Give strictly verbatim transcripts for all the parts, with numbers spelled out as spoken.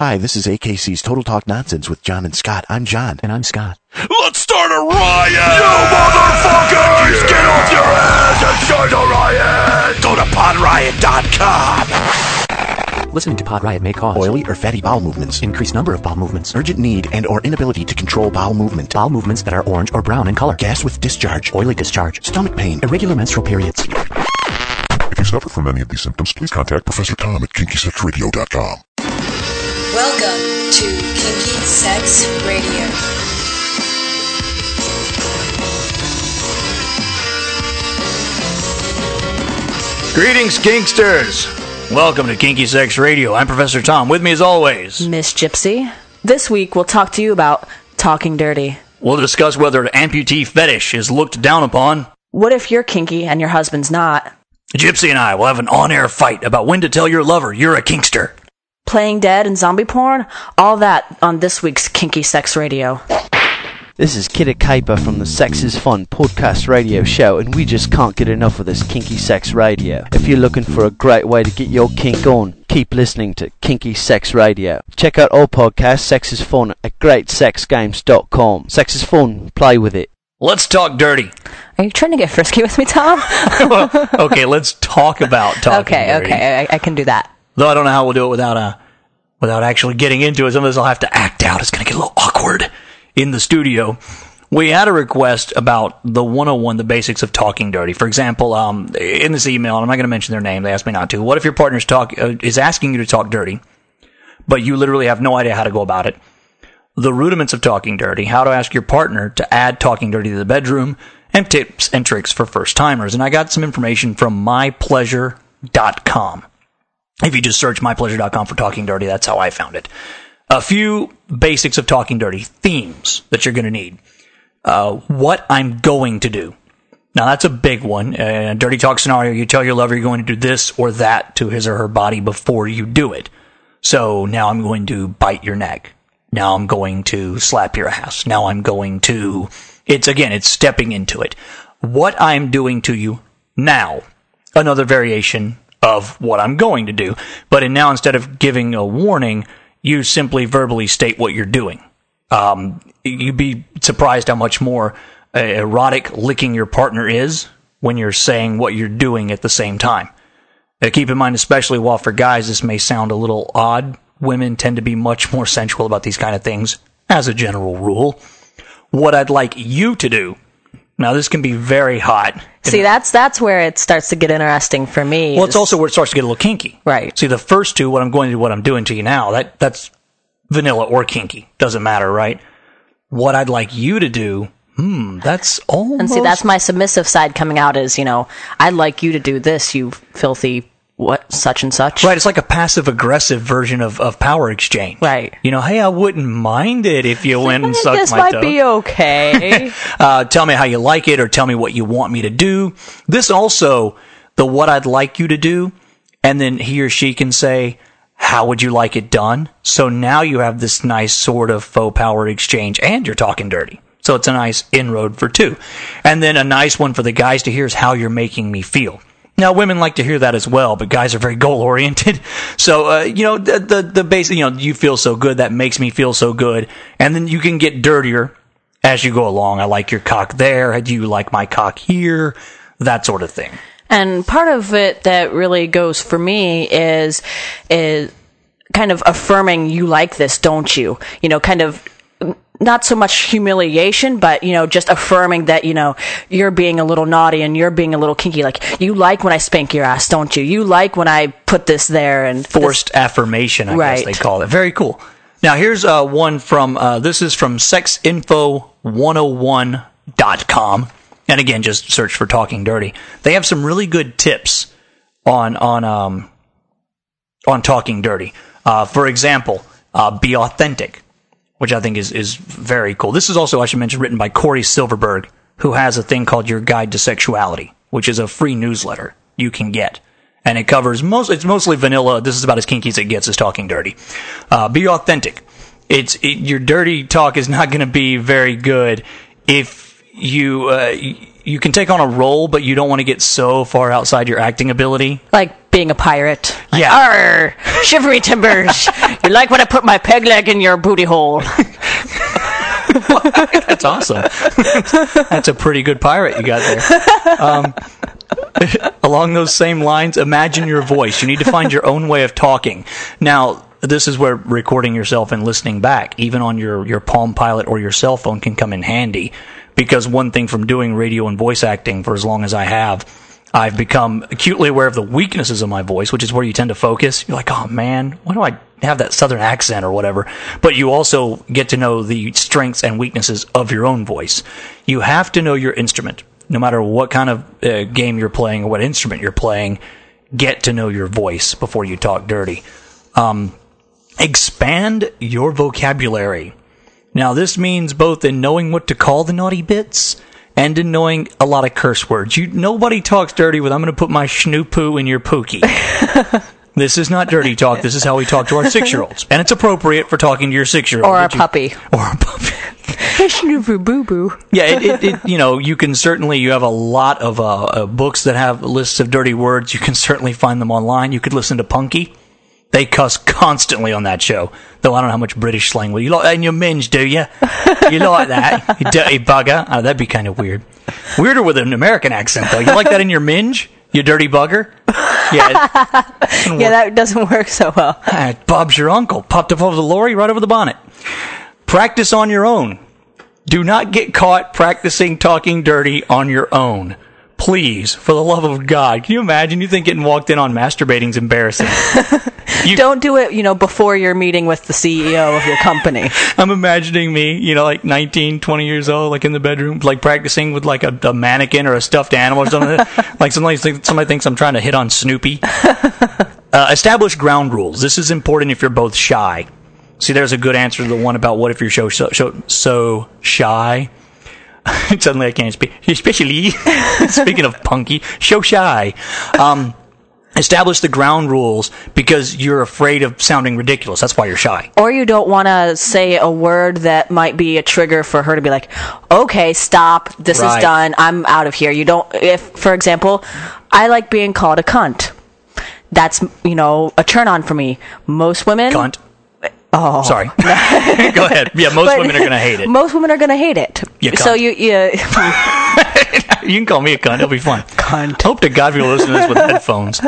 Hi, this is A K C's Total Talk Nonsense with John and Scott. I'm John. And I'm Scott. Let's start a riot! You motherfuckers! Get off your ass and start a riot! Go to pod riot dot com! Listening to Pod Riot may cause Oily or fatty bowel movements, increased number of bowel movements, urgent need and or inability to control bowel movement, bowel movements that are orange or brown in color, gas with discharge, oily discharge, stomach pain, irregular menstrual periods. If you suffer from any of these symptoms, please contact Professor Tom at kinky sex radio dot com. Welcome to Kinky Sex Radio. Greetings, Kinksters! Welcome to Kinky Sex Radio. I'm Professor Tom. With me as always, Miss Gypsy. This week we'll talk to you about talking dirty. we'll discuss whether an amputee fetish is looked down upon. What if you're kinky and your husband's not? Gypsy and I will have an on-air fight about when to tell your lover you're a kinkster. Playing dead and zombie porn? All that on this week's Kinky Sex Radio. This is Kidda Caper from the Sex is Fun podcast radio show, and we just can't get enough of this Kinky Sex Radio. If you're looking for a great way to get your kink on, keep listening to Kinky Sex Radio. Check out all podcasts, Sex is Fun, at great sex games dot com. Sex is fun, play with it. Let's talk dirty. Are you trying to get frisky with me, Tom? Well, okay, let's talk about talking okay, dirty. okay, I, I can do that. Though I don't know how we'll do it without uh, without actually getting into it. Some of this I'll have to act out. It's going to get a little awkward in the studio. We had a request about the one oh one, the basics of talking dirty. For example, um, in this email, and I'm not going to mention their name, they asked me not to. What if your partner's talk uh, is asking you to talk dirty, but you literally have no idea how to go about it? The rudiments of talking dirty, how to ask your partner to add talking dirty to the bedroom, and tips and tricks for first-timers. And I got some information from my pleasure dot com. If you just search my pleasure dot com for talking dirty, that's how I found it. A few basics of talking dirty, themes that you're going to need. Uh, what I'm going to do. Now, that's a big one. In a dirty talk scenario, you tell your lover you're going to do this or that to his or her body before you do it. So, now I'm going to bite your neck. Now I'm going to slap your ass. Now I'm going to... It's, again, it's stepping into it. What I'm doing to you now. Another variation of what I'm going to do. But in now, instead of giving a warning, you simply verbally state what you're doing. Um, you'd be surprised how much more uh, erotic licking your partner is when you're saying what you're doing at the same time. Uh, keep in mind, especially while for guys this may sound a little odd, women tend to be much more sensual about these kind of things, as a general rule. What I'd like you to do, now this can be very hot. See, that's that's where it starts to get interesting for me. Well, it's also where it starts to get a little kinky. Right. See, the first two, what I'm going to do, what I'm doing to you now, that that's vanilla or kinky. Doesn't matter, right? What I'd like you to do, hmm, that's almost... And see, that's my submissive side coming out is, you know, I'd like you to do this, you filthy what, such and such. Right, it's like a passive-aggressive version of, of power exchange. Right. You know, hey, I wouldn't mind it if you went and sucked this my might toe. be okay. uh, tell me how you like it, or tell me what you want me to do. This also, the what I'd like you to do, and then he or she can say, how would you like it done? So now you have this nice sort of faux power exchange, and you're talking dirty. So it's a nice inroad for two. And then a nice one for the guys to hear is how you're making me feel. Now, women like to hear that as well, but guys are very goal-oriented. So, uh, you know, the, the, the base, you know, you feel so good, that makes me feel so good. And then you can get dirtier as you go along. I like your cock there. Do you like my cock here? That sort of thing. And part of it that really goes for me is, is kind of affirming you like this, don't you? You know, kind of not so much humiliation, but, you know, just affirming that, you know, you're being a little naughty and you're being a little kinky. Like, you like when I spank your ass, don't you? You like when I put this there and... Forced this. affirmation, I Right. guess they call it. Very cool. Now, here's uh, one from, uh, this is from sex info one oh one dot com. And again, just search for Talking Dirty. They have some really good tips on, on, um, on Talking Dirty. Uh, for example, uh, be authentic, which I think is, is very cool. This is also, I should mention, written by Corey Silverberg, who has a thing called Your Guide to Sexuality, which is a free newsletter you can get. And it covers most, it's mostly vanilla. This is about as kinky as it gets, is Talking Dirty. Uh, be authentic. It's, it, your dirty talk is not going to be very good if you, uh, you can take on a role, but you don't want to get so far outside your acting ability. Like being a pirate. Like, Yeah. Arr, shivery timbers. You like when I put my peg leg in your booty hole. That's awesome. That's a pretty good pirate you got there. Um, along those same lines, imagine your voice. You need to find your own way of talking. Now, this is where recording yourself and listening back, even on your, your Palm Pilot or your cell phone, can come in handy. Because one thing from doing radio and voice acting for as long as I have, I've become acutely aware of the weaknesses of my voice, which is where you tend to focus. You're like, oh man, why do I have that southern accent or whatever? But you also get to know the strengths and weaknesses of your own voice. You have to know your instrument. No matter what kind of uh, game you're playing or what instrument you're playing, get to know your voice before you talk dirty. Um, expand your vocabulary. Now, this means both in knowing what to call the naughty bits and in knowing a lot of curse words. You, nobody talks dirty with, I'm going to put my schnoopoo in your pookie. This is not dirty talk. This is how we talk to our six-year-olds. And it's appropriate for talking to your six-year-old. Or a puppy. Or a puppy. Boo-boo. Yeah, it, it, it, you know, you can certainly, you have a lot of uh, uh, books that have lists of dirty words. You can certainly find them online. You could listen to Punky. They cuss constantly on that show. Though I don't know how much British slang. Well, you like that in your minge, do you? You like that? You dirty bugger. Oh, that'd be kind of weird. Weirder with an American accent, though. You like that in your minge? You dirty bugger? Yeah. It, Yeah, that doesn't work so well. Ah, Bob's your uncle. Popped up over the lorry, right over the bonnet. Practice on your own. Do not get caught practicing talking dirty on your own. Please, for the love of God. Can you imagine? You think getting walked in on masturbating is embarrassing. You, Don't do it, you know, before you're meeting with the C E O of your company. I'm imagining me, you know, like nineteen, twenty years old, like in the bedroom, like practicing with like a, a mannequin or a stuffed animal or something. Like somebody, somebody thinks I'm trying to hit on Snoopy. Uh, establish ground rules. This is important if you're both shy. See, there's a good answer to the one about what if you're so, so, so, so shy. Suddenly I can't speak. Especially, speaking of Punky, so shy. Um, establish the ground rules because you're afraid of sounding ridiculous. That's why you're shy. Or you don't want to say a word that might be a trigger for her to be like, okay, stop, this Right. is done, I'm out of here. You don't, if, for example, I like being called a cunt. That's, you know, a turn on for me. Most women... Cunt. Oh. Sorry. Go ahead. Yeah, most But women are going to hate it. Most women are going to hate it. You so cunt. you, you You can call me a cunt. It'll be fun. Cunt. Hope to God people listen to this with headphones.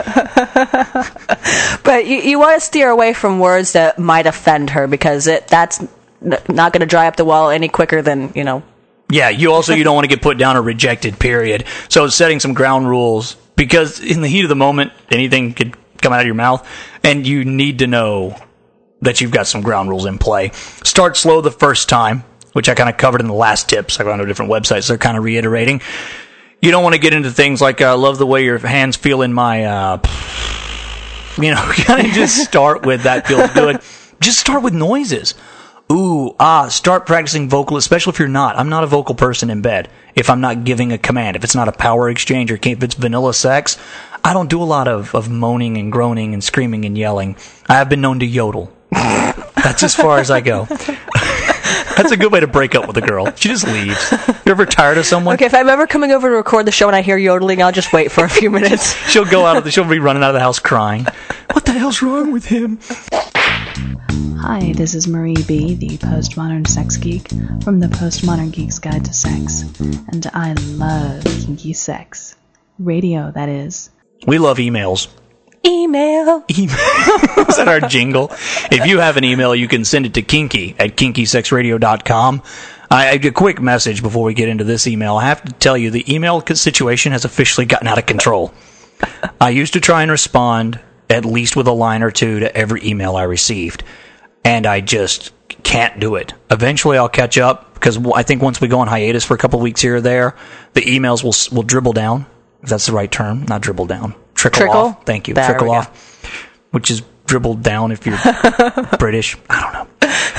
but you, you want to steer away from words that might offend her because it that's n- not going to dry up the well any quicker than, you know. Yeah, you also you don't want to get put down or rejected, period. So setting some ground rules because in the heat of the moment, anything could come out of your mouth, and you need to know that you've got some ground rules in play. Start slow the first time, which I kind of covered in the last tips. I found on different websites. They're kind of reiterating. You don't want to get into things like, I uh, love the way your hands feel in my, uh, you know, kind of just start with that feels good. Just start with noises. Ooh, ah, start practicing vocal, especially if you're not. I'm not a vocal person in bed. If I'm not giving a command, if it's not a power exchange or if it's vanilla sex, I don't do a lot of, of moaning and groaning and screaming and yelling. I have been known to yodel. That's as far as I go. That's a good way to break up with a girl. She just leaves. You're ever tired of someone? Okay, if I'm ever coming over to record the show and I hear yodeling, I'll just wait for a few minutes. She'll go out of the, she'll be running out of the house crying. What the hell's wrong with him? Hi, this is Marie B., the postmodern sex geek from the Postmodern Geek's Guide to Sex, and I love kinky sex. Radio, that is. We love emails. Email. Email. Is that our jingle? If you have an email, you can send it to kinky at kinky sex radio dot com. I, a quick message before we get into this email. I have to tell you, the email situation has officially gotten out of control. I used to try and respond at least with a line or two to every email I received, and I just can't do it. Eventually, I'll catch up, because I think once we go on hiatus for a couple of weeks here or there, the emails will will dribble down, if that's the right term. Not dribble down. Trickle, Trickle? off. Thank you. There Trickle we go. off. Which is dribbled down if you're British. I don't know.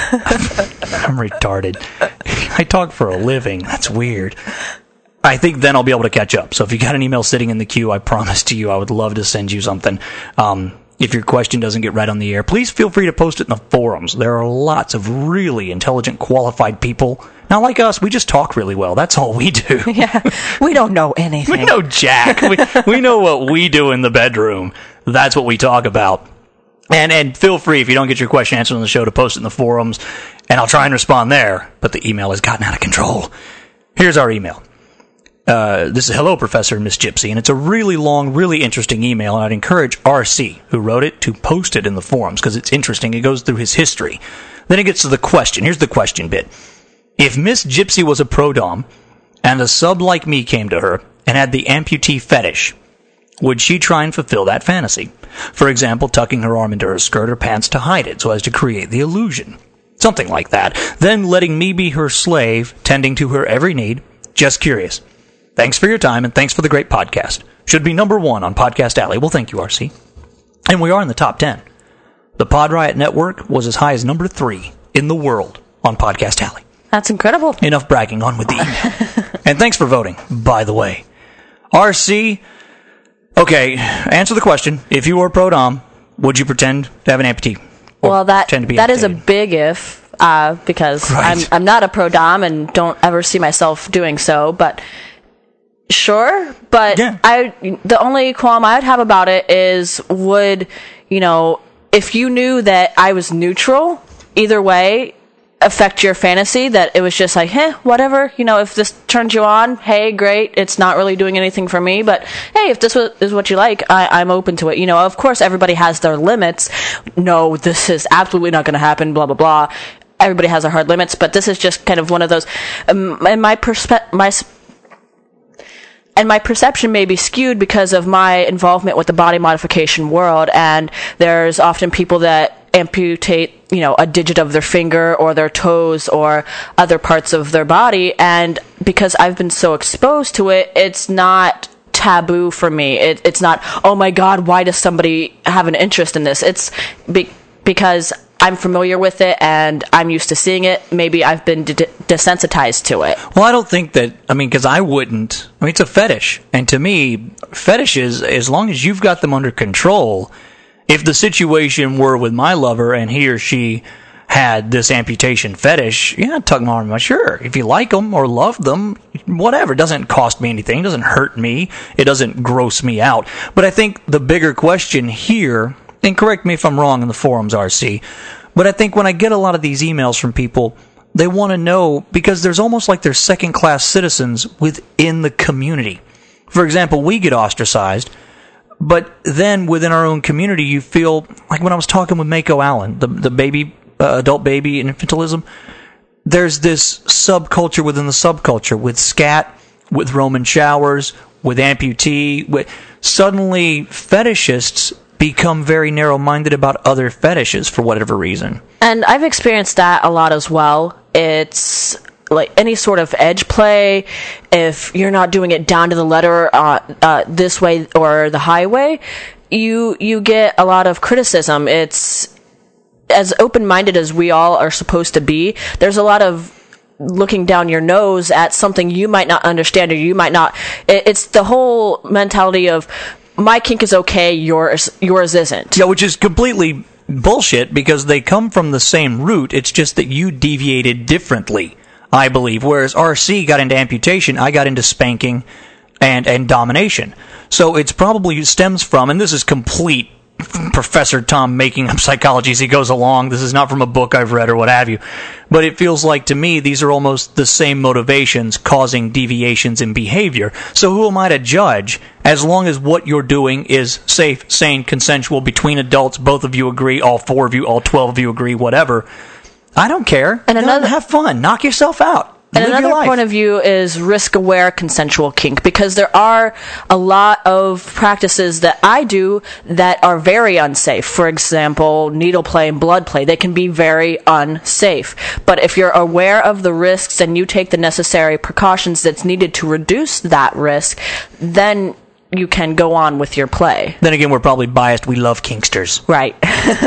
I'm retarded. I talk for a living. That's weird. I think then I'll be able to catch up. So if you got an email sitting in the queue, I promise to you I would love to send you something. Um, if your question doesn't get read on the air, please feel free to post it in the forums. There are lots of really intelligent, qualified people. Not like us, we just talk really well. That's all we do. Yeah, we don't know anything. We know jack. we, we know what we do in the bedroom. That's what we talk about. And and feel free, if you don't get your question answered on the show, to post it in the forums, and I'll try and respond there. But the email has gotten out of control. Here's our email. Uh, this is Hello, Professor and Miss Gypsy, and it's a really long, really interesting email, and I'd encourage R C, who wrote it, to post it in the forums, because it's interesting. It goes through his history. Then it gets to the question. Here's the question bit. If Miss Gypsy was a pro-dom, and a sub like me came to her, and had the amputee fetish, would she try and fulfill that fantasy? For example, tucking her arm into her skirt or pants to hide it, so as to create the illusion. Something like that. Then letting me be her slave, tending to her every need. Just curious. Thanks for your time, and thanks for the great podcast. Should be number one on Podcast Alley. Well, thank you, R C. And we are in the top ten. The Pod Riot Network was as high as number three in the world on Podcast Alley. That's incredible. Enough bragging, on with the email. And thanks for voting, by the way. R C, okay, answer the question. If you were pro-dom, would you pretend to have an amputee? Or Well, that pretend to be that is a amputated? big if, uh, because Right. I'm I'm not a pro-dom and don't ever see myself doing so, but sure. But Yeah. I the only qualm I'd have about it is, would, you know, if you knew that I was neutral, either way, affect your fantasy, that it was just like, eh, whatever, you know, if this turns you on, hey, great, it's not really doing anything for me, but hey, if this is what you like, I, I'm open to it. You know, of course, everybody has their limits. No, this is absolutely not going to happen, blah, blah, blah. Everybody has their hard limits, but this is just kind of one of those, um, and my perspe- my and my perception may be skewed because of my involvement with the body modification world, and there's often people that amputate, you know, a digit of their finger or their toes or other parts of their body, and because I've been so exposed to it, it's not taboo for me. It, it's not, oh my God, why does somebody have an interest in this? It's be- because I'm familiar with it and I'm used to seeing it. Maybe I've been de- desensitized to it. Well, I don't think that, I mean, because I wouldn't. I mean, it's a fetish. And to me, fetishes, as long as you've got them under control, if the situation were with my lover and he or she had this amputation fetish, yeah, I'd tug my arm. Sure, if you like them or love them, whatever. It doesn't cost me anything. It doesn't hurt me. It doesn't gross me out. But I think the bigger question here, and correct me if I'm wrong in the forums, R C, but I think when I get a lot of these emails from people, they want to know, because there's almost like they're second-class citizens within the community. For example, we get ostracized, but then within our own community, you feel, like when I was talking with Mako Allen, the, the baby, uh, adult baby infantilism, there's this subculture within the subculture with scat, with Roman showers, with amputee. With, suddenly, fetishists become very narrow-minded about other fetishes for whatever reason. And I've experienced that a lot as well. It's like any sort of edge play. If you're not doing it down to the letter, uh, uh, this way or the highway, you you get a lot of criticism. It's as open-minded as we all are supposed to be. There's a lot of looking down your nose at something you might not understand, or you might not. It, it's the whole mentality of, my kink is okay, yours yours isn't. Yeah, which is completely bullshit, because they come from the same root. It's just that you deviated differently, I believe. Whereas R C got into amputation, I got into spanking and, and domination. So it's probably stems from, and this is complete Professor Tom making up psychology as he goes along. This is not from a book I've read or what have you. But it feels like to me these are almost the same motivations causing deviations in behavior. So who am I to judge, as long as what you're doing is safe, sane, consensual, between adults, both of you agree, all four of you, all twelve of you agree, whatever. I don't care. And another, have fun. Knock yourself out. And Live another point of view is risk-aware consensual kink, because there are a lot of practices that I do that are very unsafe. For example, needle play and blood play. They can be very unsafe. But if you're aware of the risks and you take the necessary precautions that's needed to reduce that risk, then you can go on with your play. Then again, we're probably biased. We love kinksters. Right.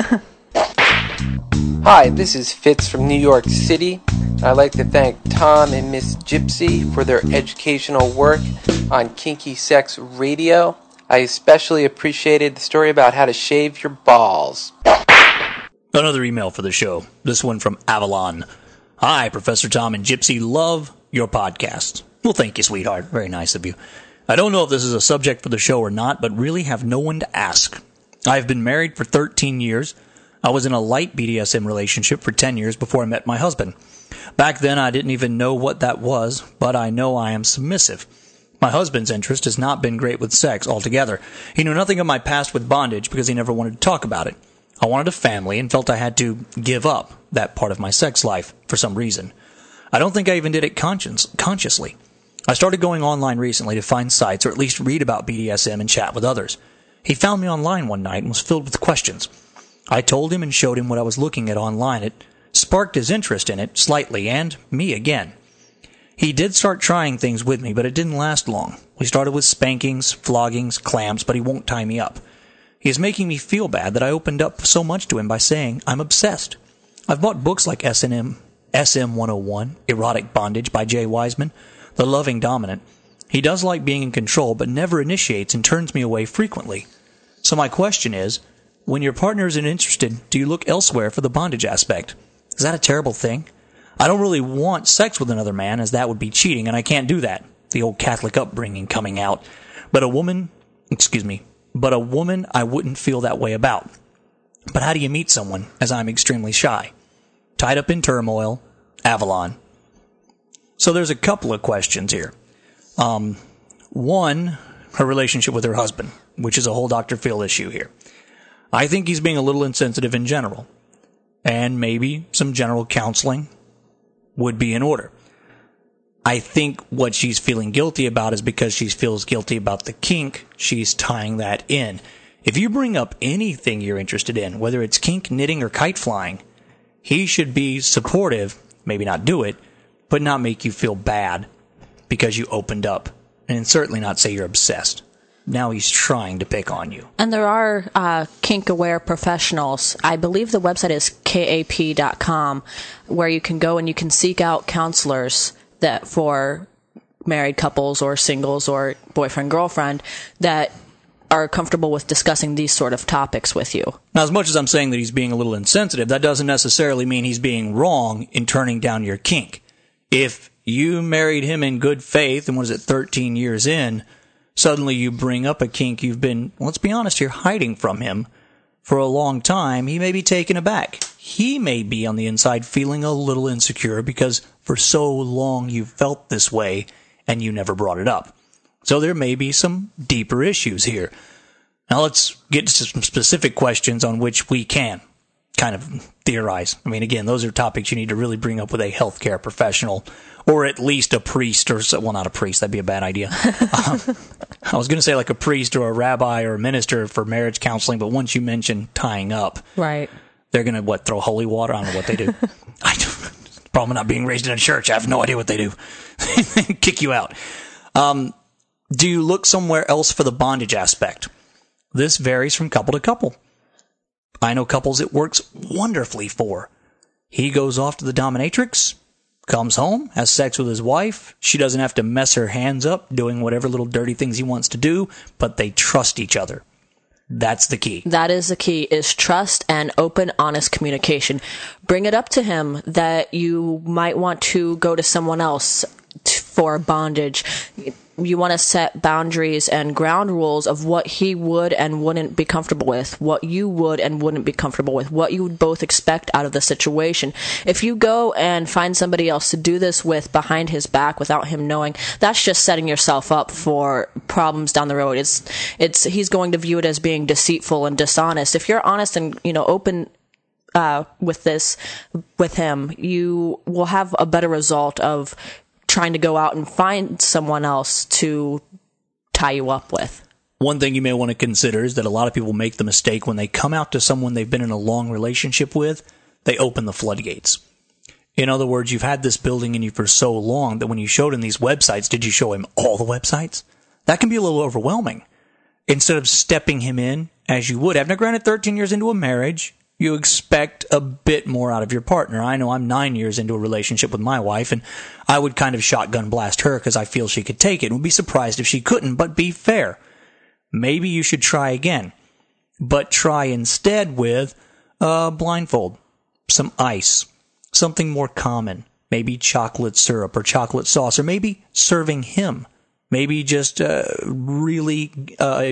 Hi, this is Fitz from New York City. I'd like to thank Tom and Miss Gypsy for their educational work on Kinky Sex Radio. I especially appreciated the story about how to shave your balls. Another email for the show. This one from Avalon. Hi, Professor Tom and Gypsy. Love your podcast. Well, thank you, sweetheart. Very nice of you. I don't know if this is a subject for the show or not, but really have no one to ask. I've been married for thirteen years. I was in a light B D S M relationship for ten years before I met my husband. Back then, I didn't even know what that was, but I know I am submissive. My husband's interest has not been great with sex altogether. He knew nothing of my past with bondage because he never wanted to talk about it. I wanted a family and felt I had to give up that part of my sex life for some reason. I don't think I even did it conscious, consciously. I started going online recently to find sites or at least read about B D S M and chat with others. He found me online one night and was filled with questions. I told him and showed him what I was looking at online. It sparked his interest in it slightly, and me again. He did start trying things with me, but it didn't last long. We started with spankings, floggings, clamps, but he won't tie me up. He is making me feel bad that I opened up so much to him by saying I'm obsessed. I've bought books like S and M, S M one oh one, Erotic Bondage by Jay Wiseman, The Loving Dominant. He does like being in control, but never initiates and turns me away frequently. So my question is, when your partner isn't interested, do you look elsewhere for the bondage aspect? Is that a terrible thing? I don't really want sex with another man, as that would be cheating, and I can't do that. The old Catholic upbringing coming out. But a woman, excuse me, but a woman I wouldn't feel that way about. But how do you meet someone, as I'm extremely shy? Tied up in turmoil, Avalon. So there's a couple of questions here. Um, one, her relationship with her husband, which is a whole Doctor Phil issue here. I think he's being a little insensitive in general, and maybe some general counseling would be in order. I think what she's feeling guilty about is because she feels guilty about the kink, she's tying that in. If you bring up anything you're interested in, whether it's kink, knitting, or kite flying, he should be supportive, maybe not do it, but not make you feel bad because you opened up, and certainly not say you're obsessed. Now he's trying to pick on you. And there are uh, kink-aware professionals. I believe the website is K A P dot com, where you can go and you can seek out counselors that for married couples or singles or boyfriend-girlfriend that are comfortable with discussing these sort of topics with you. Now, as much as I'm saying that he's being a little insensitive, that doesn't necessarily mean he's being wrong in turning down your kink. If you married him in good faith, and what is it, thirteen years in, suddenly you bring up a kink you've been, let's be honest here, hiding from him for a long time, he may be taken aback. He may be on the inside feeling a little insecure because for so long you've felt this way and you never brought it up. So there may be some deeper issues here. Now let's get to some specific questions on which we can kind of theorize. I mean, again, those are topics you need to really bring up with a healthcare professional, or at least a priest, or well, not a priest, that'd be a bad idea. uh, I was going to say like a priest or a rabbi or a minister for marriage counseling, but once you mention tying up, right, they're going to, what, throw holy water? I don't know what they do. I don't, problem not being raised in a church. I have no idea what they do. Kick you out. Um, do you look somewhere else for the bondage aspect? This varies from couple to couple. I know couples it works wonderfully for. He goes off to the dominatrix, comes home, has sex with his wife. She doesn't have to mess her hands up doing whatever little dirty things he wants to do, but they trust each other. That's the key. That is the key, is trust and open, honest communication. Bring it up to him that you might want to go to someone else t- for bondage. You want to set boundaries and ground rules of what he would and wouldn't be comfortable with, what you would and wouldn't be comfortable with, what you would both expect out of the situation. If you go and find somebody else to do this with behind his back without him knowing, that's just setting yourself up for problems down the road. It's, it's, he's going to view it as being deceitful and dishonest. If you're honest and, you know, open, uh, with this, with him, you will have a better result of trying to go out and find someone else to tie you up with. One thing you may want to consider is that a lot of people make the mistake when they come out to someone they've been in a long relationship with, they open the floodgates. In other words, you've had this building in you for so long that when you showed him these websites, did you show him all the websites? That can be a little overwhelming. Instead of stepping him in as you would have. Now, granted, thirteen years into a marriage, you expect a bit more out of your partner. I know I'm nine years into a relationship with my wife, and I would kind of shotgun blast her because I feel she could take it and would be surprised if she couldn't, but be fair. maybe you should try again. But try instead with a blindfold, some ice, something more common, maybe chocolate syrup or chocolate sauce, or maybe serving him, maybe just uh, really, uh,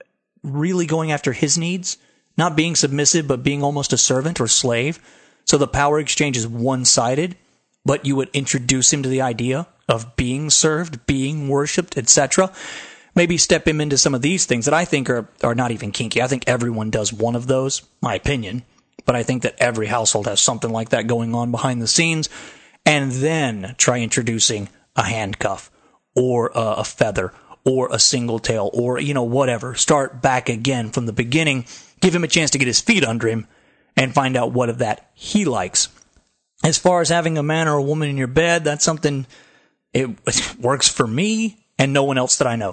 really going after his needs, not being submissive, but being almost a servant or slave. So the power exchange is one-sided, but you would introduce him to the idea of being served, being worshipped, et cetera. Maybe step him into some of these things that I think are, are not even kinky. I think everyone does one of those, my opinion. But I think that every household has something like that going on behind the scenes. And then try introducing a handcuff or a, a feather or a single tail or, you know, whatever. Start back again from the beginning. Give him a chance to get his feet under him and find out what of that he likes. As far as having a man or a woman in your bed, that's something, it, it works for me and no one else that I know.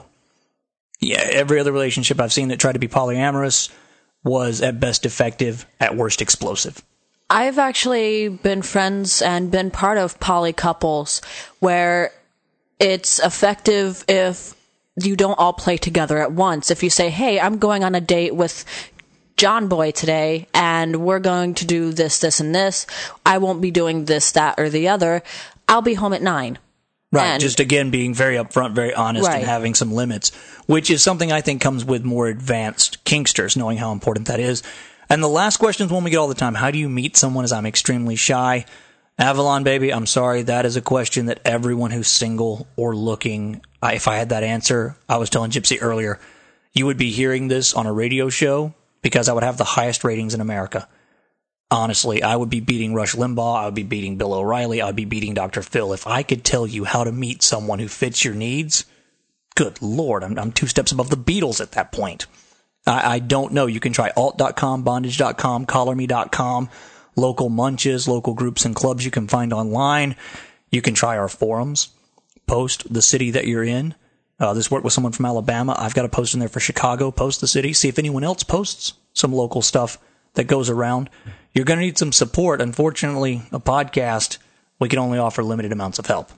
Yeah, every other relationship I've seen that tried to be polyamorous was at best effective, at worst explosive. I've actually been friends and been part of poly couples where it's effective if you don't all play together at once. If you say, hey, I'm going on a date with John Boy today, and we're going to do this, this, and this. I won't be doing this, that, or the other. I'll be home at nine. Right, and, just again being very upfront, very honest, right. and having some limits, which is something I think comes with more advanced kinksters, knowing how important that is. And the last question is one we get all the time. How do you meet someone as I'm extremely shy? Avalon, baby, I'm sorry. That is a question that everyone who's single or looking, I, if I had that answer, I was telling Gypsy earlier, you would be hearing this on a radio show because I would have the highest ratings in America. Honestly, I would be beating Rush Limbaugh. I would be beating Bill O'Reilly. I would be beating Doctor Phil. If I could tell you how to meet someone who fits your needs, good Lord, I'm, I'm two steps above the Beatles at that point. I, I don't know. You can try alt dot com, bondage dot com, collar me dot com, local munches, local groups and clubs you can find online. You can try our forums. Post the city that you're in. Uh, this worked with someone from Alabama. I've got a post in there for Chicago. Post the city. See if anyone else posts some local stuff that goes around. You're going to need some support. Unfortunately, a podcast, we can only offer limited amounts of help.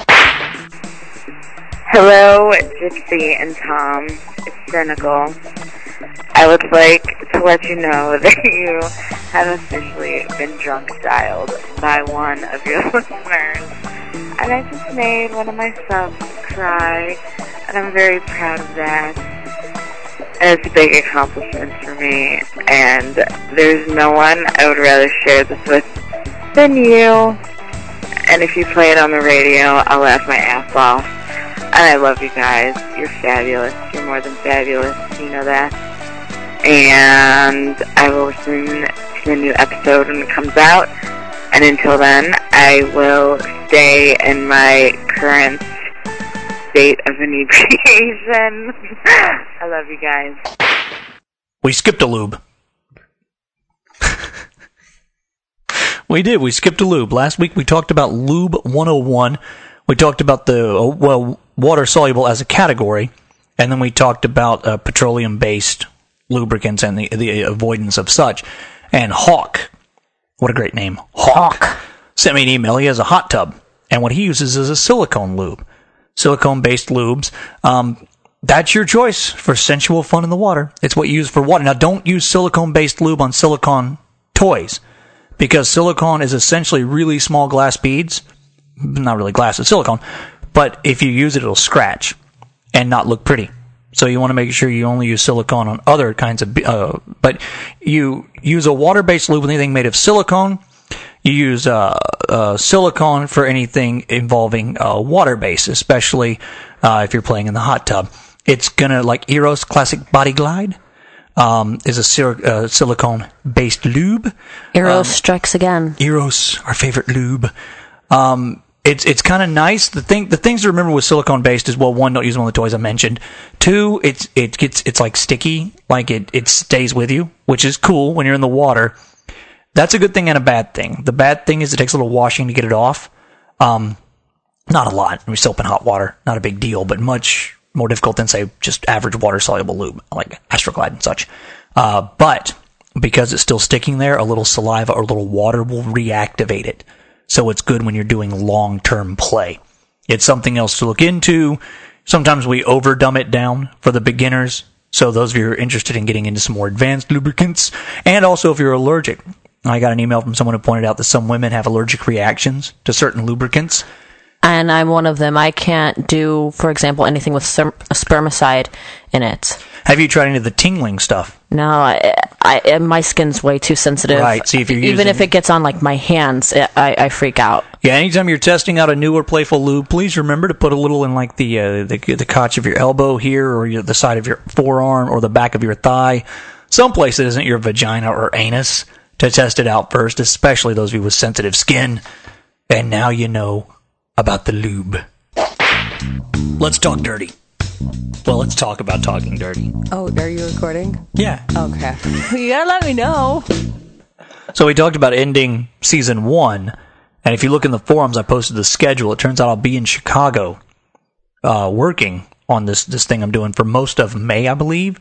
Hello, Gypsy and Tom. It's Cynical. I would like to let you know that you have officially been drunk dialed by one of your listeners. And I just made one of my subs cry, and I'm very proud of that. And it's a big accomplishment for me, and there's no one I would rather share this with than you. And if you play it on the radio, I'll laugh my ass off. And I love you guys. You're fabulous. You're more than fabulous. You know that. And I will listen to the new episode when it comes out. And until then, I will stay in my current state of inebriation. I love you guys. We skipped a lube. We did. We skipped a lube. Last week we talked about Lube one oh one. We talked about the, uh, well, water-soluble as a category. And then we talked about uh, petroleum-based lubricants and the, the avoidance of such. And Hawk, what a great name, Hawk, Hawk, sent me an email. He has a hot tub. And what he uses is a silicone lube. Silicone-based lubes. Um, that's your choice for sensual fun in the water. It's what you use for water. Now, don't use silicone-based lube on silicone toys, because silicone is essentially really small glass beads. Not really glass, it's silicone. But if you use it, it'll scratch and not look pretty. So you want to make sure you only use silicone on other kinds of... Uh, but you use a water-based lube with anything made of silicone. You use uh, uh, silicone for anything involving uh, water-based, especially uh, if you're playing in the hot tub. It's going to, like Eros Classic Body Glide, um, is a sil- uh, silicone-based lube. Eros um, strikes again. Eros, our favorite lube. Um, it's it's kind of nice. The thing, the things to remember with silicone-based is, well, one, don't use them on the toys I mentioned. Two, it's it gets it's like sticky, like it it stays with you, which is cool when you're in the water. That's a good thing and a bad thing. The bad thing is it takes a little washing to get it off. Um, not a lot. I mean, soap and hot water, not a big deal, but much more difficult than, say, just average water-soluble lube, like Astroglide and such. Uh, but because it's still sticking there, a little saliva or a little water will reactivate it. So it's good when you're doing long-term play. It's something else to look into. Sometimes we over-dumb it down for the beginners. So those of you who are interested in getting into some more advanced lubricants, and also if you're allergic. I got an email from someone who pointed out that some women have allergic reactions to certain lubricants. And I'm one of them. I can't do, for example, anything with sperm- spermicide in it. Have you tried any of the tingling stuff? No, I, I, my skin's way too sensitive. Right. See, if you're even using... if it gets on like my hands, it, I, I freak out. Yeah. Anytime you're testing out a new or playful lube, please remember to put a little in like the uh, the, the crotch of your elbow here, or your, the side of your forearm, or the back of your thigh, someplace that isn't your vagina or anus, to test it out first. Especially those of you with sensitive skin. And now you know about the lube. Let's talk dirty. Well, let's talk about talking dirty. Oh, are you recording? Yeah. Okay. You gotta let me know. So we talked about ending season one, and if you look in the forums, I posted the schedule. It turns out I'll be in Chicago uh, working on this, this thing I'm doing for most of May, I believe.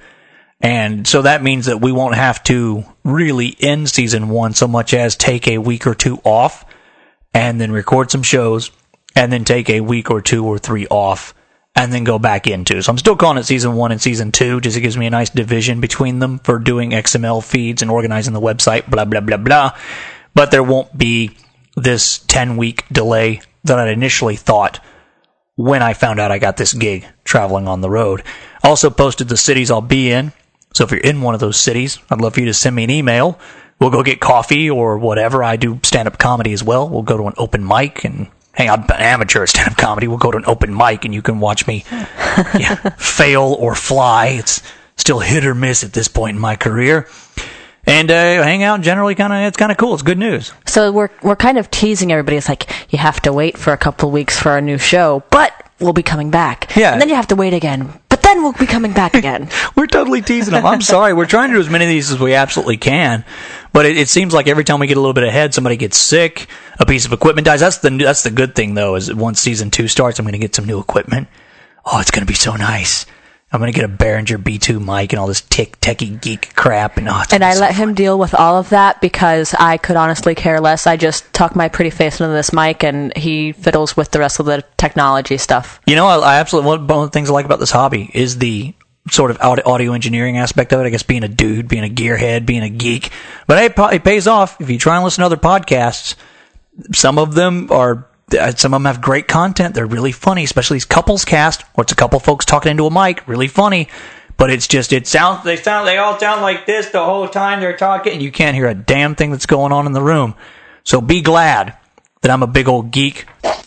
And so that means that we won't have to really end season one so much as take a week or two off and then record some shows and then take a week or two or three off and then go back into. So I'm still calling it season one and season two, just it gives me a nice division between them for doing X M L feeds and organizing the website, blah, blah, blah, blah. But there won't be this ten-week delay that I'd initially thought when I found out I got this gig traveling on the road. I also posted the cities I'll be in. So if you're in one of those cities, I'd love for you to send me an email. We'll go get coffee or whatever. I do stand-up comedy as well. We'll go to an open mic and hey, I'm an amateur at stand-up comedy. We'll go to an open mic and you can watch me yeah, fail or fly. It's still hit or miss at this point in my career. And uh, hang out generally kind of, it's kind of cool. It's good news. So we're we're kind of teasing everybody. It's like, you have to wait for a couple of weeks for a new show, but we'll be coming back. Yeah. And then you have to wait again, but then we'll be coming back again. We're totally teasing them. I'm sorry. We're trying to do as many of these as we absolutely can. But it, it seems like every time we get a little bit ahead, somebody gets sick, a piece of equipment dies. That's the that's the good thing, though, is once season two starts, I'm going to get some new equipment. Oh, it's going to be so nice. I'm going to get a Behringer B two mic and all this tech, techie geek crap. And, oh, and I so let fun. him deal with all of that because I could honestly care less. I just tuck my pretty face into this mic and he fiddles with the rest of the technology stuff. You know, I, I absolutely, one of the things I like about this hobby is the sort of audio engineering aspect of it. I guess being a dude, being a gearhead, being a geek. But hey, it pays off. If you try and listen to other podcasts, some of them are... Some of them have great content. They're really funny, especially these couples cast, where it's a couple folks talking into a mic. Really funny. But it's just, it sounds, they sound, they all sound like this the whole time they're talking, and you can't hear a damn thing that's going on in the room. So be glad that I'm a big old geek.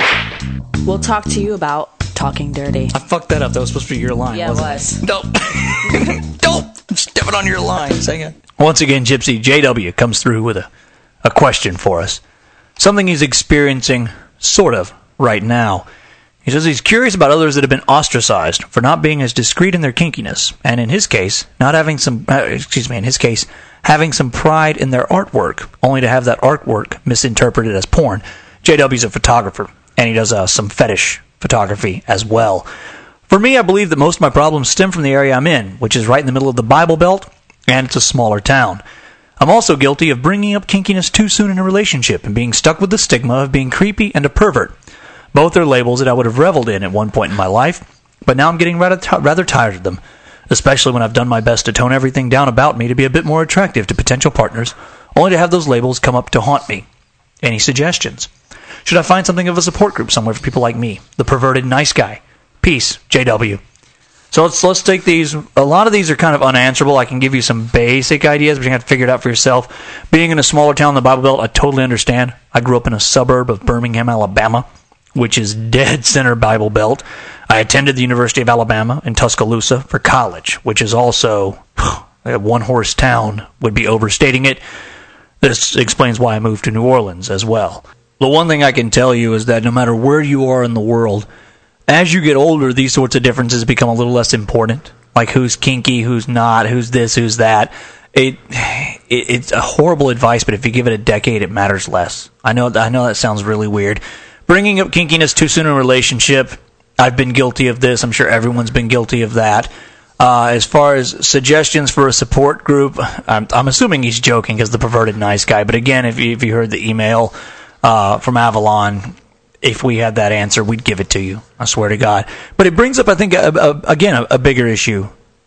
We'll talk to you about talking dirty. I fucked that up. That was supposed to be your line, yeah, wasn't it was. it? Nope. Don't. I'm stepping on your line. Sing it. Once again, Gypsy J W comes through with a, a question for us. Something he's experiencing sort of right now. He says he's curious about others that have been ostracized for not being as discreet in their kinkiness, and in his case, not having some, uh, excuse me, in his case, having some pride in their artwork, only to have that artwork misinterpreted as porn. J W's a photographer, and he does uh, some fetish photography as well. For me, I believe that most of my problems stem from the area I'm in, which is right in the middle of the Bible Belt, and it's a smaller town. I'm also guilty of bringing up kinkiness too soon in a relationship and being stuck with the stigma of being creepy and a pervert. Both are labels that I would have reveled in at one point in my life, but now I'm getting rather, t- rather tired of them, especially when I've done my best to tone everything down about me to be a bit more attractive to potential partners, only to have those labels come up to haunt me. Any suggestions? Should I find something of a support group somewhere for people like me, the perverted nice guy? Peace, J W. So let's let's take these. A lot of these are kind of unanswerable. I can give you some basic ideas, but you have to figure it out for yourself. Being in a smaller town in the Bible Belt, I totally understand. I grew up in a suburb of Birmingham, Alabama, which is dead center Bible Belt. I attended the University of Alabama in Tuscaloosa for college, which is also a one-horse town, would be overstating it. This explains why I moved to New Orleans as well. The one thing I can tell you is that no matter where you are in the world, as you get older, these sorts of differences become a little less important. Like who's kinky, who's not, who's this, who's that. It, it it's a horrible advice, but if you give it a decade, it matters less. I know I know that sounds really weird. Bringing up kinkiness too soon in a relationship, I've been guilty of this. I'm sure everyone's been guilty of that. Uh, as far as suggestions for a support group, I'm, I'm assuming he's joking because the perverted nice guy. But again, if you, if you heard the email uh, from Avalon, if we had that answer, we'd give it to you. I swear to God. But it brings up, I think, a, a, again, a, a bigger issue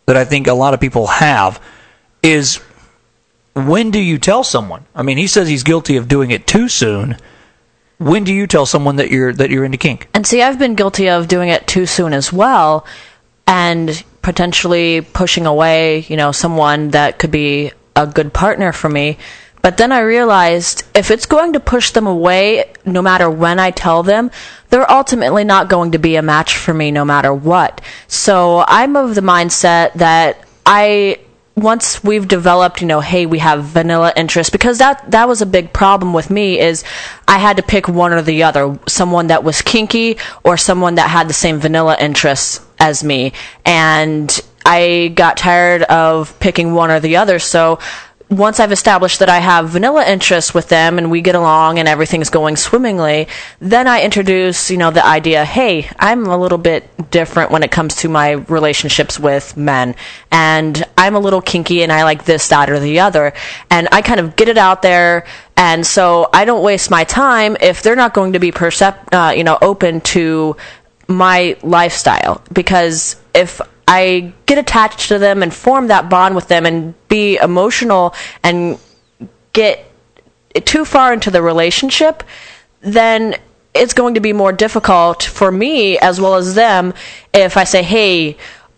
that I think a lot of people have is, when do you tell someone? I mean, he says he's guilty of doing it too soon. When do you tell someone that you're that you're into kink? And see, I've been guilty of doing it too soon as well, and potentially pushing away, you know, someone that could be a good partner for me. But then I realized if it's going to push them away, no matter when I tell them, they're ultimately not going to be a match for me no matter what. So I'm of the mindset that I, once we've developed, you know, hey, we have vanilla interest, because that, that was a big problem with me, is I had to pick one or the other, someone that was kinky or someone that had the same vanilla interests as me. And I got tired of picking one or the other, so once I've established that I have vanilla interests with them and we get along and everything's going swimmingly, then I introduce, you know, the idea, hey, I'm a little bit different when it comes to my relationships with men, and I'm a little kinky and I like this, that, or the other. And I kind of get it out there, and so I don't waste my time if they're not going to be percep- uh, you know, open to my lifestyle. Because if I get attached to them and form that bond with them and be emotional and get too far into the relationship, then it's going to be more difficult for me as well as them if I say, hey,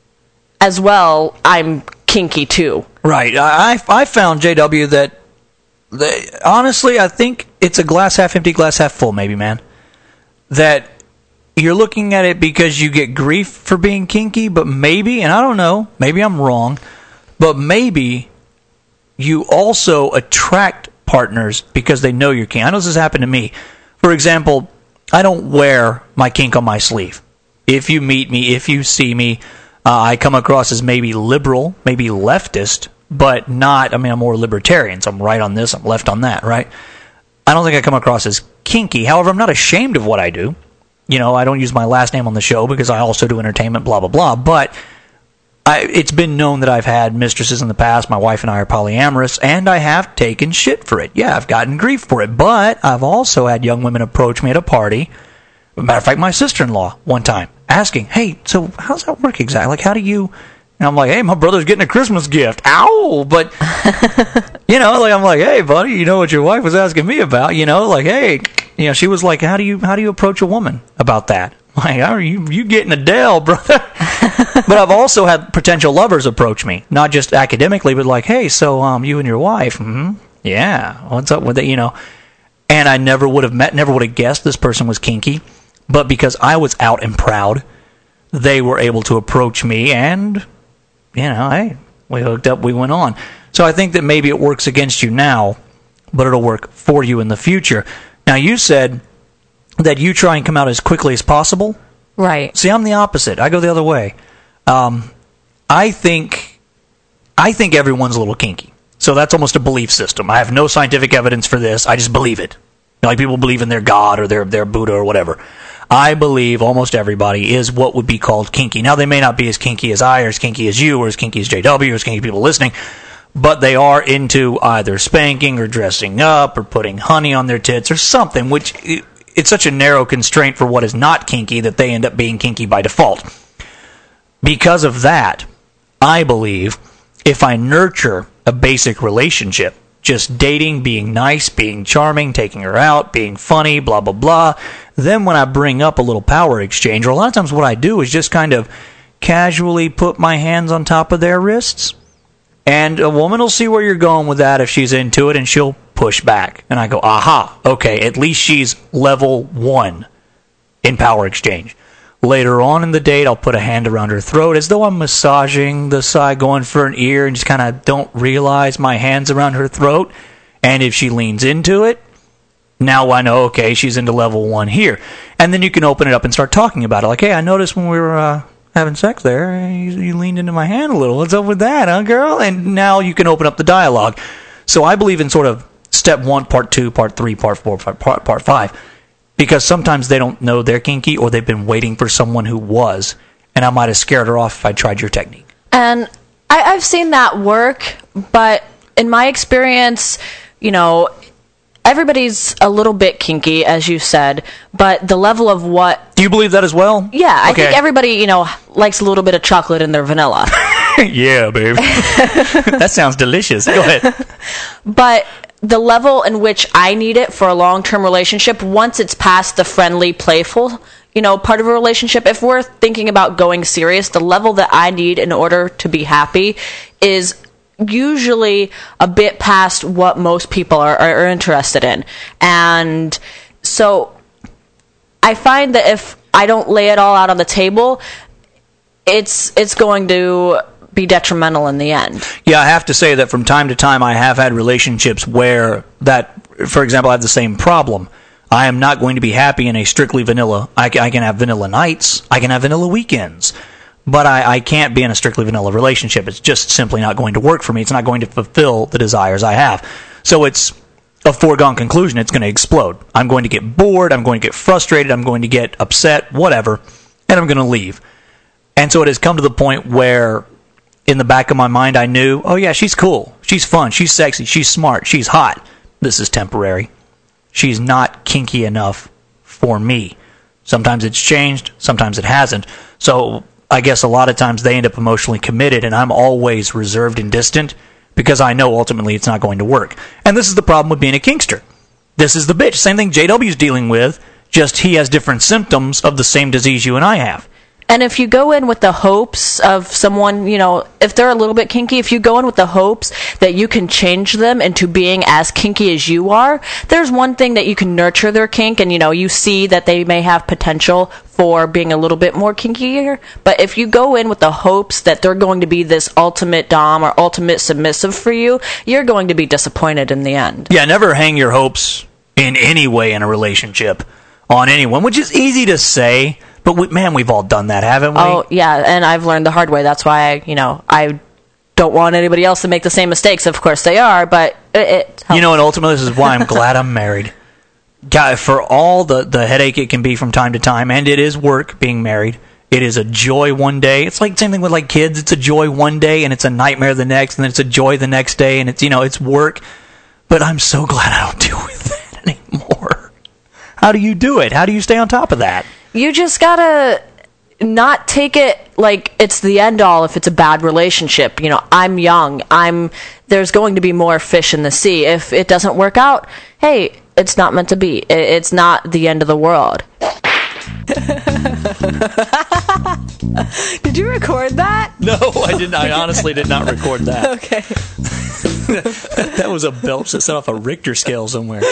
as well, I'm kinky too. Right. I, I found, J W, that they, honestly, I think it's a glass half empty, glass half full, maybe, man. That you're looking at it because you get grief for being kinky, but maybe, and I don't know, maybe I'm wrong, but maybe you also attract partners because they know you're kinky. I know this has happened to me. For example, I don't wear my kink on my sleeve. If you meet me, if you see me, uh, I come across as maybe liberal, maybe leftist, but not, I mean, I'm more libertarian, so I'm right on this, I'm left on that, right? I don't think I come across as kinky. However, I'm not ashamed of what I do. You know, I don't use my last name on the show because I also do entertainment, blah, blah, blah. But I, it's been known that I've had mistresses in the past. My wife and I are polyamorous, and I have taken shit for it. Yeah, I've gotten grief for it. But I've also had young women approach me at a party. As a matter of fact, my sister-in-law one time asking, hey, so how does that work exactly? Like, how do you... And I'm like, hey, my brother's getting a Christmas gift. Ow! But, you know, like I'm like, hey, buddy, you know what your wife was asking me about? You know, like, hey... You know, she was like, how do you how do you approach a woman about that? Like, how are you, you getting Adele, brother? But I've also had potential lovers approach me, not just academically, but like, hey, so um, you and your wife, mm-hmm, yeah, what's up with it, you know? And I never would have met, never would have guessed this person was kinky, but because I was out and proud, they were able to approach me, and, you know, hey, we hooked up, we went on. So I think that maybe it works against you now, but it'll work for you in the future. Now, you said that you try and come out as quickly as possible. Right. See, I'm the opposite. I go the other way. Um, I think I think everyone's a little kinky. So that's almost a belief system. I have no scientific evidence for this. I just believe it. Like people believe in their God or their, their Buddha or whatever. I believe almost everybody is what would be called kinky. Now, they may not be as kinky as I or as kinky as you or as kinky as J W or as kinky people listening, but they are into either spanking or dressing up or putting honey on their tits or something, which it's such a narrow constraint for what is not kinky that they end up being kinky by default. Because of that, I believe if I nurture a basic relationship, just dating, being nice, being charming, taking her out, being funny, blah, blah, blah, then when I bring up a little power exchange, or a lot of times what I do is just kind of casually put my hands on top of their wrists. And a woman will see where you're going with that if she's into it, and she'll push back. And I go, aha, okay, at least she's level one in power exchange. Later on in the date, I'll put a hand around her throat as though I'm massaging the side, going for an ear, and just kind of don't realize my hand's around her throat. And if she leans into it, now I know, okay, she's into level one here. And then you can open it up and start talking about it. Like, hey, I noticed when we were... Uh, having sex there, you, you leaned into my hand a little. What's up with that, huh, girl? And now you can open up the dialogue. So I believe in sort of step one, part two, part three, part four, part, part, part five, because sometimes they don't know they're kinky or they've been waiting for someone who was, and I might have scared her off if I tried your technique. And I, I've seen that work, but in my experience, you know, everybody's a little bit kinky, as you said, but the level of what... Do you believe that as well? Yeah, I okay. think everybody, you know, likes a little bit of chocolate in their vanilla. Yeah, babe. That sounds delicious. Go ahead. But the level in which I need it for a long-term relationship, once it's past the friendly, playful, you know, part of a relationship, if we're thinking about going serious, the level that I need in order to be happy is usually a bit past what most people are, are interested in. And so I find that if I don't lay it all out on the table, it's it's going to be detrimental in the end. Yeah, I have to say that from time to time I have had relationships where that, for example, I have the same problem. I am not going to be happy in a strictly vanilla. I, I can have vanilla nights. I can have vanilla weekends. But I, I can't be in a strictly vanilla relationship. It's just simply not going to work for me. It's not going to fulfill the desires I have. So it's a foregone conclusion. It's going to explode. I'm going to get bored. I'm going to get frustrated. I'm going to get upset, whatever, and I'm going to leave. And so it has come to the point where in the back of my mind I knew, oh yeah, she's cool. She's fun. She's sexy. She's smart. She's hot. This is temporary. She's not kinky enough for me. Sometimes it's changed. Sometimes it hasn't. So I guess a lot of times they end up emotionally committed, and I'm always reserved and distant because I know ultimately it's not going to work. And this is the problem with being a kinkster. This is the bitch. Same thing J W's dealing with, just he has different symptoms of the same disease you and I have. And if you go in with the hopes of someone, you know, if they're a little bit kinky, if you go in with the hopes that you can change them into being as kinky as you are, there's one thing that you can nurture their kink, and, you know, you see that they may have potential for being a little bit more kinkier. But if you go in with the hopes that they're going to be this ultimate dom or ultimate submissive for you, you're going to be disappointed in the end. Yeah, never hang your hopes in any way in a relationship on anyone, which is easy to say. But, we, man, we've all done that, haven't we? Oh, yeah, and I've learned the hard way. That's why, I, you know, I don't want anybody else to make the same mistakes. Of course they are, but it, it helps. You know, and ultimately this is why I'm glad I'm married. God, for all the, the headache it can be from time to time, and it is work being married, it is a joy one day. It's like the same thing with, like, kids. It's a joy one day, and it's a nightmare the next, and then it's a joy the next day, and it's, you know, it's work. But I'm so glad I don't deal with that anymore. How do you do it? How do you stay on top of that? You just gotta not take it like it's the end all if it's a bad relationship. You know, I'm young. I'm there's going to be more fish in the sea. If it doesn't work out, hey, it's not meant to be. It's not the end of the world. Did you record that? No, I didn't. I honestly did not record that. Okay. That was a belch that set off a Richter scale somewhere.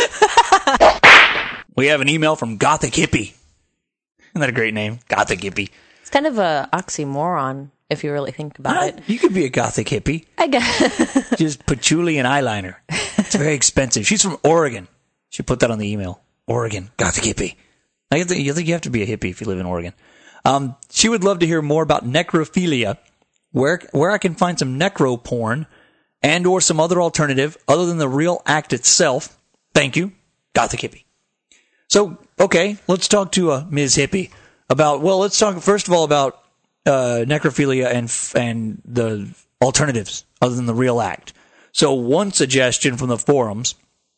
We have an email from Gothic Hippie. Isn't that a great name? Gothic Hippie. It's kind of a oxymoron if you really think about uh, it. You could be a Gothic Hippie. I guess. Just patchouli and eyeliner. It's very expensive. She's from Oregon. She put that on the email. Oregon. Gothic Hippie. I think you think you have to be a hippie if you live in Oregon. Um, she would love to hear more about necrophilia, where where I can find some necro porn and or some other alternative other than the real act itself. Thank you, Gothic Hippie. So, okay, let's talk to uh, Miz Hippie about, well, let's talk first of all about uh, necrophilia and and the alternatives other than the real act. So one suggestion from the forums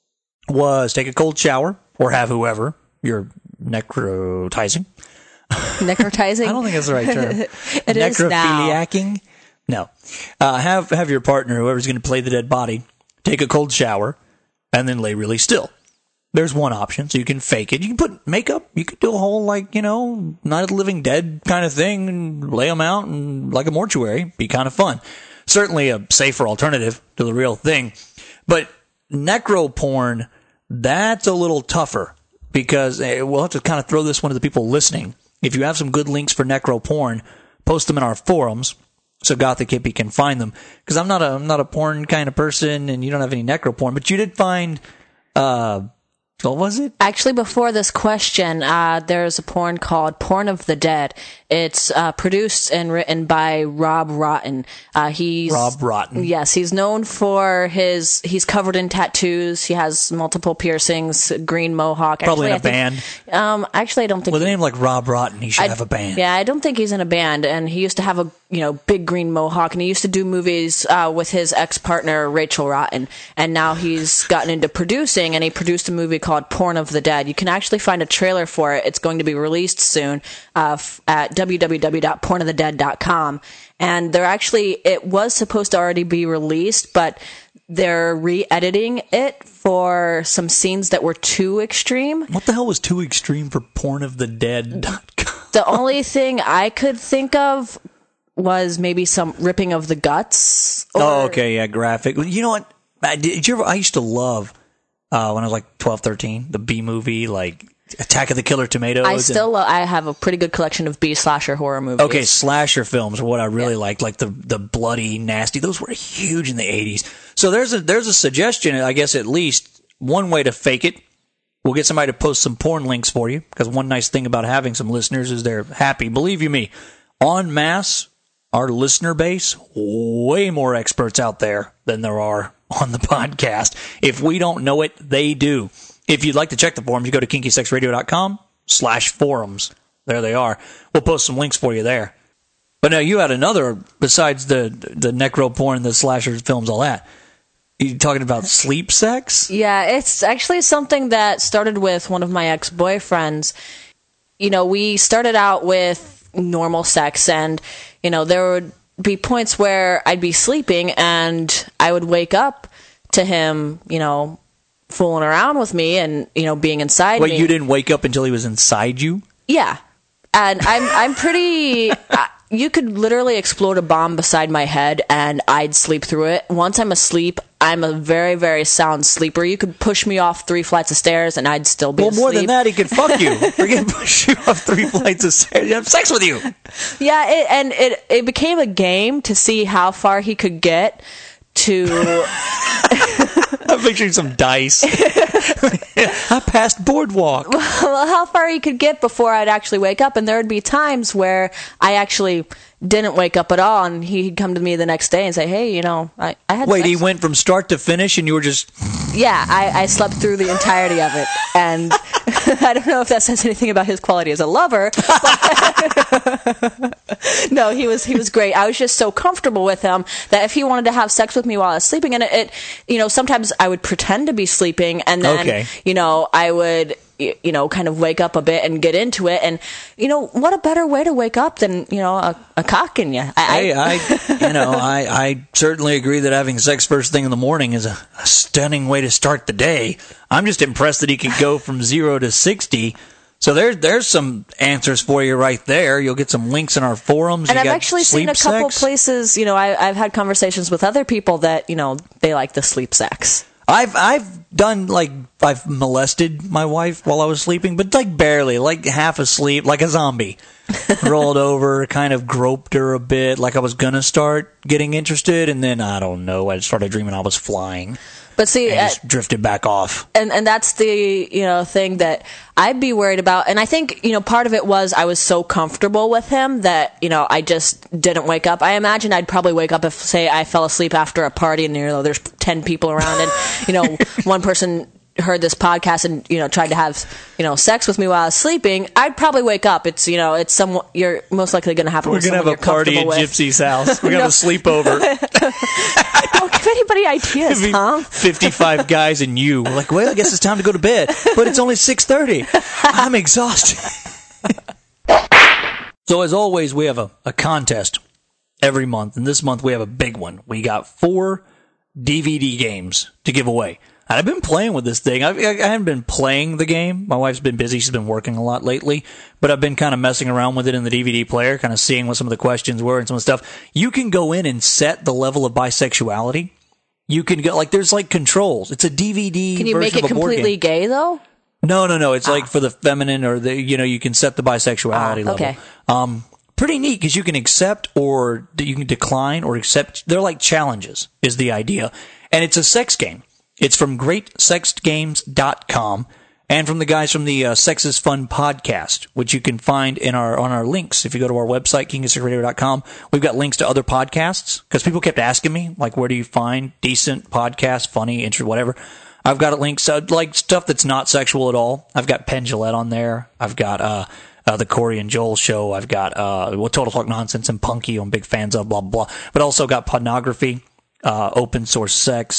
was take a cold shower or have whoever you're necrotizing. Necrotizing? I don't think that's the right term. It is now. Necrophiliacking? No. Uh, have, have your partner, whoever's going to play the dead body, take a cold shower and then lay really still. There's one option, so you can fake it. You can put makeup. You could do a whole, like, you know, Night of the Living Dead kind of thing and lay them out and like a mortuary. Be kind of fun. Certainly a safer alternative to the real thing. But necro porn, that's a little tougher because uh, we'll have to kind of throw this one to the people listening. If you have some good links for necro porn, post them in our forums so Gothic Hippie can find them. Because I'm not a I'm not a porn kind of person, and you don't have any necro porn, but you did find. Uh, What was it? Actually, before this question, uh, there's a porn called Porn of the Dead. It's uh, produced and written by Rob Rotten. Uh, he's Rob Rotten. Yes, he's known for his. He's covered in tattoos. He has multiple piercings, green mohawk. Probably actually, in a I band. Think, um, actually, I don't think. With a name like Rob Rotten, he should I, have a band. Yeah, I don't think he's in a band. And he used to have a you know big green mohawk, and he used to do movies uh, with his ex partner Rachel Rotten. And now he's gotten into producing, and he produced a movie called called Porn of the Dead. You can actually find a trailer for it. It's going to be released soon uh, f- at w w w dot porn of the dead dot com. And they're actually, it was supposed to already be released, but they're re-editing it for some scenes that were too extreme. What the hell was too extreme for porn of the dead dot com? The only thing I could think of was maybe some ripping of the guts. Or... Oh, okay, yeah, graphic. You know what? I, did you ever? I used to love uh, when I was like twelve, thirteen, the B movie, like Attack of the Killer Tomatoes. I still, and, lo- I have a pretty good collection of B slasher horror movies. Okay, slasher films are what I really yeah. liked, like the the bloody, nasty. Those were huge in the eighties. So there's a there's a suggestion, I guess, at least one way to fake it. We'll get somebody to post some porn links for you, because one nice thing about having some listeners is they're happy. Believe you me, en masse, our listener base, way more experts out there than there are on the podcast. If we don't know it, they do. If you'd like to check the forums, you go to kinky sex radio dot com slash forums. There they are. We'll post some links for you there. But now you had another, besides the the necro porn, the slasher films, all that. You talking about sleep sex? Yeah, it's actually something that started with one of my ex-boyfriends. You know, we started out with normal sex, and, you know, there would be points where I'd be sleeping and I would wake up to him, you know, fooling around with me and, you know, being inside Wait, me. you didn't wake up until he was inside you? Yeah. And I'm I'm pretty... uh, you could literally explode a bomb beside my head and I'd sleep through it. Once I'm asleep, I'm a very, very sound sleeper. You could push me off three flights of stairs and I'd still be well, asleep. Well, more than that, he could fuck you. Forget push you off three flights of stairs. He'd have sex with you. Yeah, it, and it, it became a game to see how far he could get to... I'm picturing some dice. I passed boardwalk. Well, how far he could get before I'd actually wake up. And there would be times where I actually didn't wake up at all, and he'd come to me the next day and say, hey, you know, I, I had Wait, sex. he went from start to finish, and you were just... Yeah, I, I slept through the entirety of it. And I don't know if that says anything about his quality as a lover. But no, he was he was great. I was just so comfortable with him that if he wanted to have sex with me while I was sleeping, and it, it you know, sometimes I would pretend to be sleeping, and then, okay. you know, I would... you know, kind of wake up a bit and get into it. And, you know, what a better way to wake up than, you know, a, a cock in you. I, hey, I, you know, I, I certainly agree that having sex first thing in the morning is a, a stunning way to start the day. I'm just impressed that he could go from zero to sixty. So there's there's some answers for you right there. You'll get some links in our forums. And you I've got actually seen a couple sex. places, you know, I, I've had conversations with other people that, you know, they like the sleep sex. I've I've done, like, I've molested my wife while I was sleeping, but, like, barely, like, half asleep, like a zombie. Rolled over, kind of groped her a bit, like I was gonna start getting interested, and then, I don't know, I started dreaming I was flying. But see, and uh, just drifted back off. And and that's the, you know, thing that I'd be worried about. And I think, you know, part of it was I was so comfortable with him that, you know, I just didn't wake up. I imagine I'd probably wake up if, say, I fell asleep after a party and, you know, there's ten people around and, you know, one person heard this podcast and, you know, tried to have, you know, sex with me while I was sleeping. I'd probably wake up. It's, you know, it's some, you're most likely going to happen We're with gonna someone have a party at with. Gypsy's house. We're going to have a sleepover. Don't give anybody ideas, Tom. fifty-five guys and you. We're like, well, I guess it's time to go to bed. But it's only six thirty. I'm exhausted. So as always, we have a, a contest every month. And this month we have a big one. We got four D V D games to give away. And I've been playing with this thing. I've, I haven't been playing the game. My wife's been busy. She's been working a lot lately. But I've been kind of messing around with it in the D V D player, kind of seeing what some of the questions were and some of the stuff. You can go in and set the level of bisexuality. You can go, like, there's, like, controls. It's a D V D Can you version make it of a board completely game. gay, though? No, no, no. It's ah. like for the feminine or the, you know, you can set the bisexuality ah, okay. level. Um, pretty neat because you can accept or you can decline or accept. They're like challenges is the idea. And it's a sex game. It's from great sex games dot com and from the guys from the uh, Sex is Fun podcast, which you can find in our on our links. If you go to our website, kinky sex radio dot com, we've got links to other podcasts because people kept asking me, like, where do you find decent podcasts, funny, interesting, whatever. I've got links, uh, like stuff that's not sexual at all. I've got Penn Jillette on there. I've got uh, uh, the Corey and Joel show. I've got uh, Total Talk Nonsense and Punky. I'm big fans of, blah, blah, blah. But also got pornography, uh, open source sex,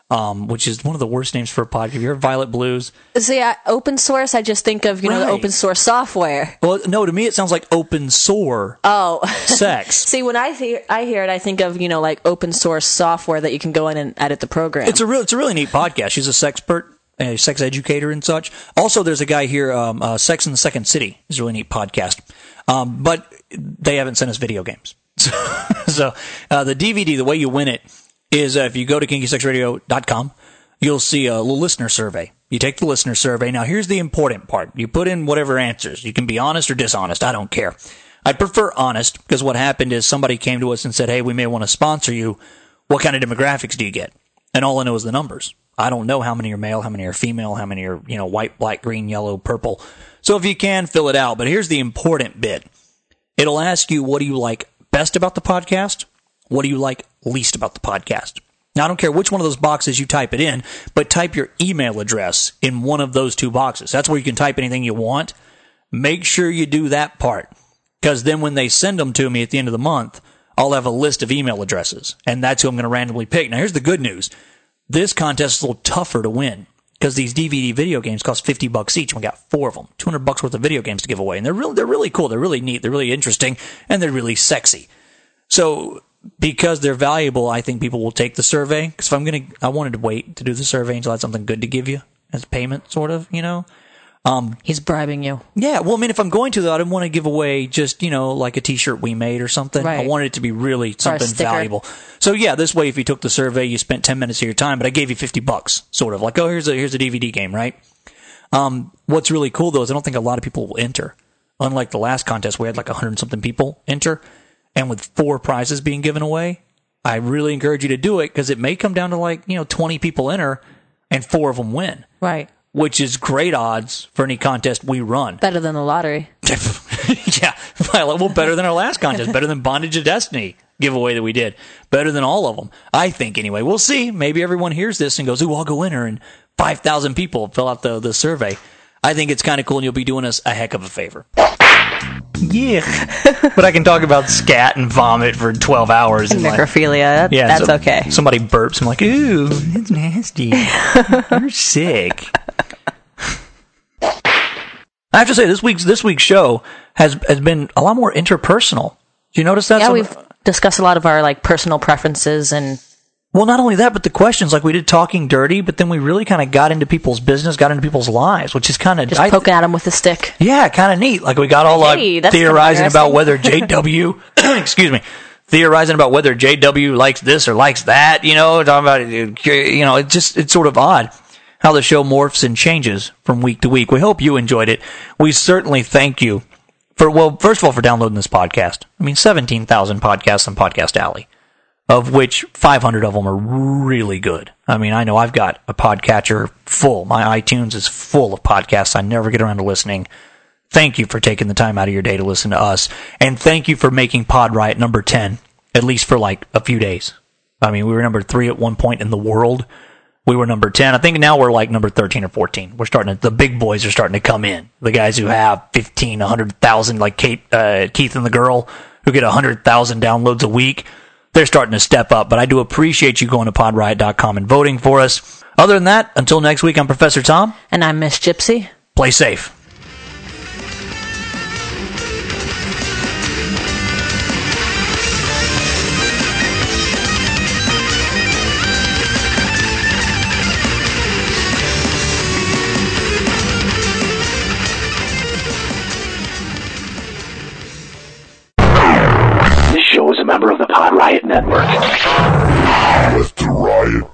um, which is one of the worst names for a podcast. Have you heard Violet Blues? See, I, open source, I just think of, you know, Right. the open source software. Well, no, to me it sounds like open sore Oh. sex. See, when I hear, I hear it, I think of, you know, like open source software that you can go in and edit the program. It's a real, it's a really neat podcast. She's a sexpert, a sex educator and such. Also, there's a guy here, um, uh, Sex in the Second City. It's a really neat podcast. Um, but they haven't sent us video games. So, so uh, the D V D, the way you win it is uh, if you go to kinky sex radio dot com, you'll see a little listener survey. You take the listener survey. Now, here's the important part. You put in whatever answers. You can be honest or dishonest. I don't care. I prefer honest because what happened is somebody came to us and said, hey, we may want to sponsor you. What kind of demographics do you get? And all I know is the numbers. I don't know how many are male, how many are female, how many are, you know, white, black, green, yellow, purple. So if you can, fill it out. But here's the important bit. It'll ask you, what do you like best about the podcast? What do you like least about the podcast? Now, I don't care which one of those boxes you type it in, but type your email address in one of those two boxes. That's where you can type anything you want. Make sure you do that part, because then when they send them to me at the end of the month, I'll have a list of email addresses, and that's who I'm going to randomly pick. Now, here's the good news. This contest is a little tougher to win, because these D V D video games cost fifty bucks each, and we got four of them, two hundred bucks worth of video games to give away. And they're really, they're really cool. They're really neat. They're really interesting, and they're really sexy. So because they're valuable, I think people will take the survey. Because if I'm going to, I wanted to wait to do the survey until I had something good to give you as payment, sort of, you know. Um, He's bribing you. Yeah, well, I mean, if I'm going to, though, I didn't want to give away just, you know, like a T-shirt we made or something. Right. I wanted it to be really something sticker. valuable. So, yeah, this way, if you took the survey, you spent ten minutes of your time, but I gave you fifty bucks, sort of. Like, oh, here's a, here's a D V D game, right? Um, what's really cool, though, is I don't think a lot of people will enter. Unlike the last contest, we had like one hundred something people enter, and with four prizes being given away, I really encourage you to do it, because it may come down to like, you know, twenty people enter, and four of them win. Right. Which is great odds for any contest we run. Better than the lottery. Yeah. Well, better than our last contest. Better than Bondage of Destiny giveaway that we did. Better than all of them. I think, anyway. We'll see. Maybe everyone hears this and goes, ooh, I'll go in her, and five thousand people fill out the, the survey. I think it's kind of cool, and you'll be doing us a heck of a favor. Yeah. But I can talk about scat and vomit for twelve hours. And and necrophilia. Like, yeah, that's so okay. Somebody burps. I'm like, ooh, it's nasty. You're sick. I have to say, this week's this week's show has has been a lot more interpersonal. Do you notice that? Yeah, Some, we've discussed a lot of our like personal preferences and. Well, not only that, but the questions. Like we did Talking Dirty, but then we really kind of got into people's business, got into people's lives, which is kind of just I, poking at them with a stick. Yeah, kind of neat. Like we got all hey, like theorizing about whether J W, excuse me, theorizing about whether J W likes this or likes that. You know, talking about you know, it's just it's sort of odd how the show morphs and changes from week to week. We hope you enjoyed it. We certainly thank you for, well, first of all, for downloading this podcast. I mean, seventeen thousand podcasts on Podcast Alley, of which five hundred of them are really good. I mean, I know I've got a podcatcher full. My iTunes is full of podcasts I never get around to listening. Thank you for taking the time out of your day to listen to us. And thank you for making Pod Riot number ten, at least for like a few days. I mean, we were number three at one point in the world. We were number ten. I think now we're like number thirteen or fourteen. We're starting to, the big boys are starting to come in. The guys who have fifteen, one hundred thousand, like Kate, uh, Keith and the girl, who get one hundred thousand downloads a week. They're starting to step up. But I do appreciate you going to pod riot dot com and voting for us. Other than that, until next week, I'm Professor Tom. And I'm Miss Gypsy. Play safe. This show is a member of the Pod Riot Network. Let the riot